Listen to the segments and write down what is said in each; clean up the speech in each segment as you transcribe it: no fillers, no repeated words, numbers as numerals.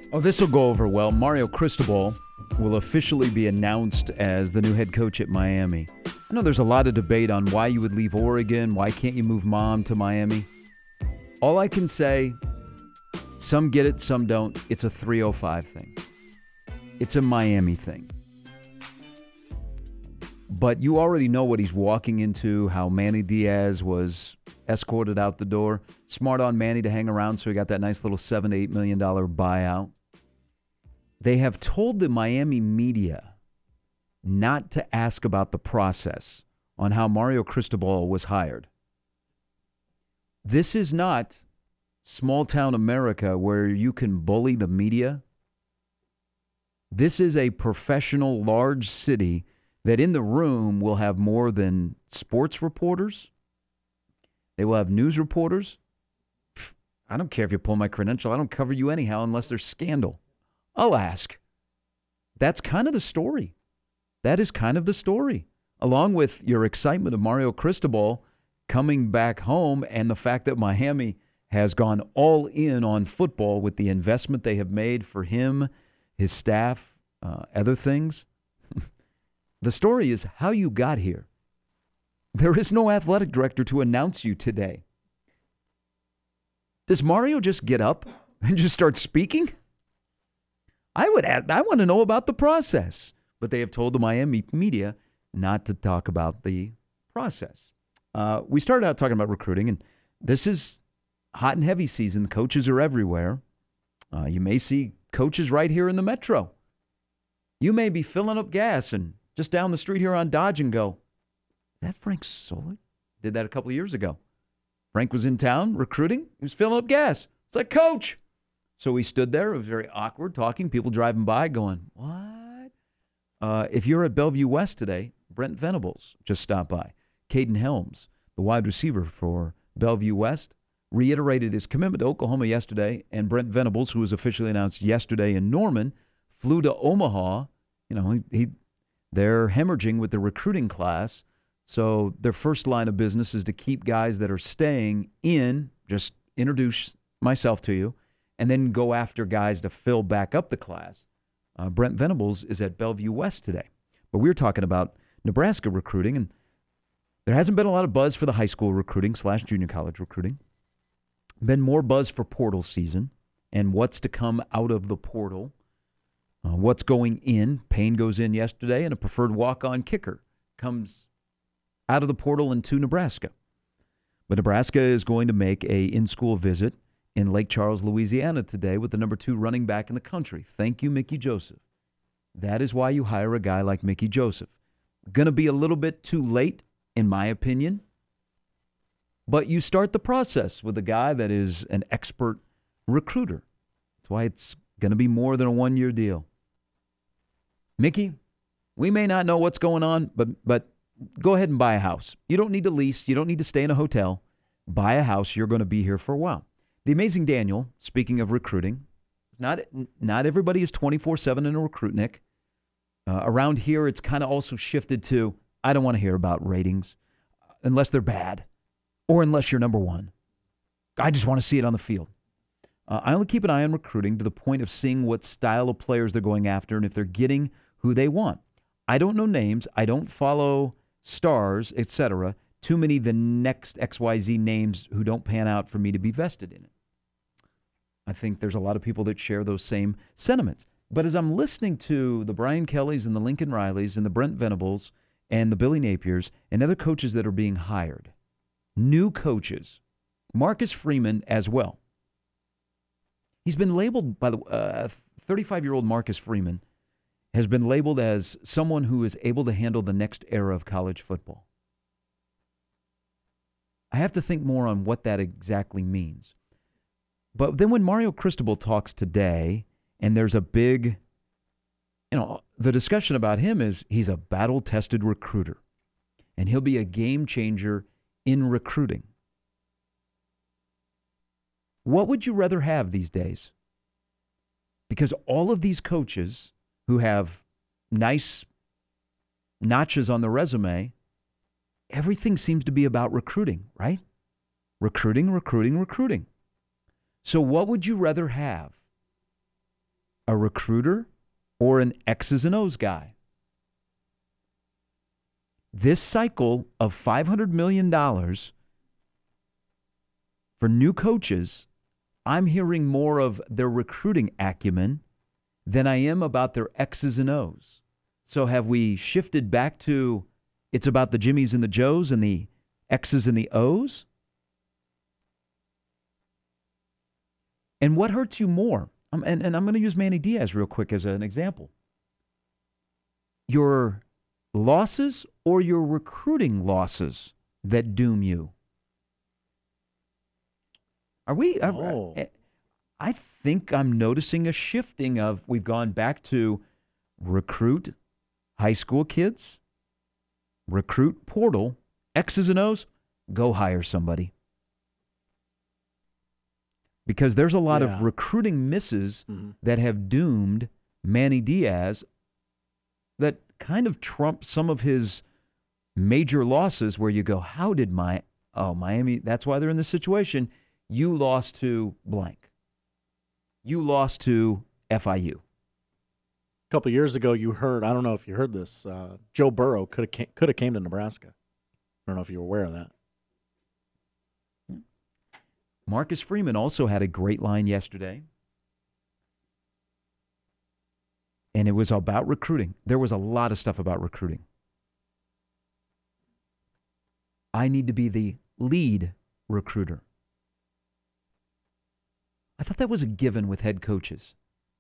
Oh, this will go over well. Mario Cristobal will officially be announced as the new head coach at Miami. I know there's a lot of debate on why you would leave Oregon. Why can't you move mom to Miami? All I can say, some get it, some don't. It's a 305 thing. It's a Miami thing. But you already know what he's walking into, how Manny Diaz was escorted out the door. Smart on Manny to hang around, so he got that nice little $7 to $8 million buyout. They have told the Miami media not to ask about the process on how Mario Cristobal was hired. This is not small-town America where you can bully the media. This is a professional, large city that in the room will have more than sports reporters. They will have news reporters. I don't care if you pull my credential. I don't cover you anyhow unless there's scandal. I'll ask. That's kind of the story. That is kind of the story. Along with your excitement of Mario Cristobal coming back home and the fact that Miami has gone all in on football with the investment they have made for him, his staff, other things. The story is how you got here. There is no athletic director to announce you today. Does Mario just get up and just start speaking? I want to know about the process. But they have told the Miami media not to talk about the process. We started out talking about recruiting, and this is hot and heavy season. The coaches are everywhere. You may see coaches right here in the metro. You may be filling up gas and just down the street here on Dodge and go, is that Frank Solich? Did that a couple of years ago. Frank was in town recruiting. He was filling up gas. It's like, Coach. So we stood there. It was very awkward talking. People driving by going, what? If you're at Bellevue West today, Brent Venables just stopped by. Caden Helms, the wide receiver for Bellevue West, reiterated his commitment to Oklahoma yesterday, and Brent Venables, who was officially announced yesterday in Norman, flew to Omaha. You know, they're hemorrhaging with the recruiting class, so their first line of business is to keep guys that are staying in, just introduce myself to you, and then go after guys to fill back up the class. Brent Venables is at Bellevue West today. But we're talking about Nebraska recruiting, and there hasn't been a lot of buzz for the high school recruiting / junior college recruiting. Been more buzz for portal season and what's to come out of the portal. What's going in. Payne goes in yesterday, and a preferred walk-on kicker comes out of the portal into Nebraska. But Nebraska is going to make a in-school visit in Lake Charles, Louisiana today with the number 2 running back in the country. Thank you, Mickey Joseph. That is why you hire a guy like Mickey Joseph. Going to be a little bit too late, in my opinion. But you start the process with a guy that is an expert recruiter. That's why it's going to be more than a 1-year deal. Mickey, we may not know what's going on, but go ahead and buy a house. You don't need to lease. You don't need to stay in a hotel. Buy a house. You're going to be here for a while. The Amazing Daniel, speaking of recruiting, not everybody is 24/7 in a recruitnik. Around here, it's kind of also shifted to, I don't want to hear about ratings unless they're bad or unless you're number 1. I just want to see it on the field. I only keep an eye on recruiting to the point of seeing what style of players they're going after and if they're getting who they want. I don't know names. I don't follow stars, etc. Too many the next XYZ names who don't pan out for me to be vested in it. I think there's a lot of people that share those same sentiments. But as I'm listening to the Brian Kellys and the Lincoln Rileys and the Brent Venables and the Billy Napiers and other coaches that are being hired, new coaches, Marcus Freeman as well. He's been labeled by the 35-year-old Marcus Freeman has been labeled as someone who is able to handle the next era of college football. I have to think more on what that exactly means. But then when Mario Cristobal talks today, and there's a big, the discussion about him is he's a battle-tested recruiter, and he'll be a game changer in recruiting. What would you rather have these days? Because all of these coaches who have nice notches on the resume, everything seems to be about recruiting, right? Recruiting. So what would you rather have? a recruiter or an X's and O's guy? This cycle of $500 million for new coaches, I'm hearing more of their recruiting acumen than I am about their X's and O's. So have we shifted back to it's about the Jimmies and the Joes and the X's and the O's? And what hurts you more? And I'm going to use Manny Diaz real quick as an example. Your losses or your recruiting losses that doom you? I think I'm noticing a shifting of we've gone back to recruit high school kids, recruit portal, X's and O's, go hire somebody. Because there's a lot of recruiting misses that have doomed Manny Diaz that kind of trump some of his major losses where you go, how did Miami, that's why they're in this situation. You lost to blank. You lost to FIU. A couple of years ago, you heard, I don't know if you heard this, Joe Burrow could have came to Nebraska. I don't know if you were aware of that. Marcus Freeman also had a great line yesterday. And it was about recruiting. There was a lot of stuff about recruiting. I need to be the lead recruiter. I thought that was a given with head coaches.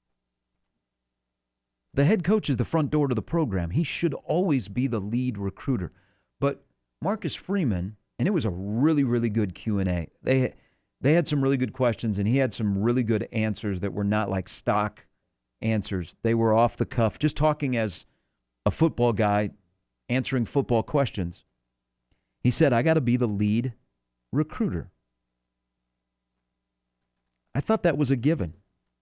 The head coach is the front door to the program. He should always be the lead recruiter. But Marcus Freeman, and it was a really, really good Q&A. They had some really good questions, and he had some really good answers that were not like stock answers. They were off the cuff, just talking as a football guy answering football questions. He said, I got to be the lead recruiter. I thought that was a given.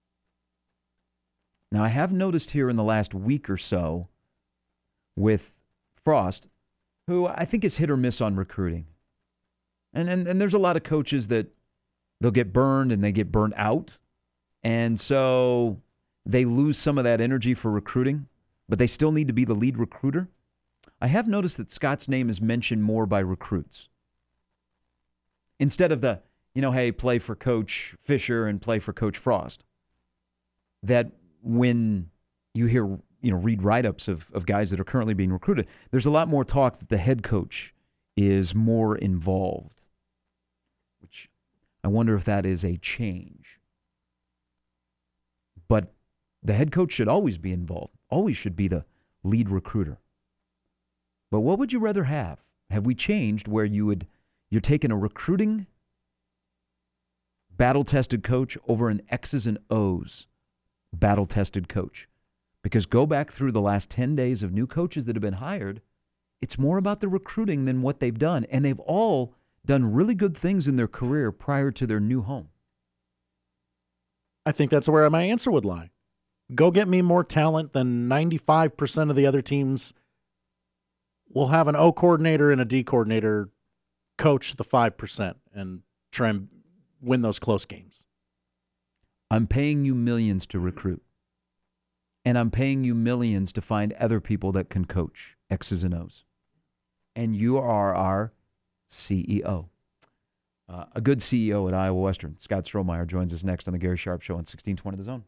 Now, I have noticed here in the last week or so with Frost, who I think is hit or miss on recruiting. And there's a lot of coaches that they'll get burned and they get burnt out. And so they lose some of that energy for recruiting, but they still need to be the lead recruiter. I have noticed that Scott's name is mentioned more by recruits. Instead of the, hey, play for Coach Fisher and play for Coach Frost. That when you hear, read write-ups of guys that are currently being recruited, there's a lot more talk that the head coach is more involved, which I wonder if that is a change. But the head coach should always be involved, always should be the lead recruiter. But what would you rather have? Have we changed where you're taking a recruiting battle-tested coach over an X's and O's battle-tested coach? Because go back through the last 10 days of new coaches that have been hired, it's more about the recruiting than what they've done. And they've all done really good things in their career prior to their new home. I think that's where my answer would lie. Go get me more talent than 95% of the other teams will have an O coordinator and a D coordinator coach the 5% and try and win those close games. I'm paying you millions to recruit. And I'm paying you millions to find other people that can coach X's and O's. And you are our CEO. A good CEO at Iowa Western. Scott Strohmeyer joins us next on the Gary Sharp Show on 1620 The Zone.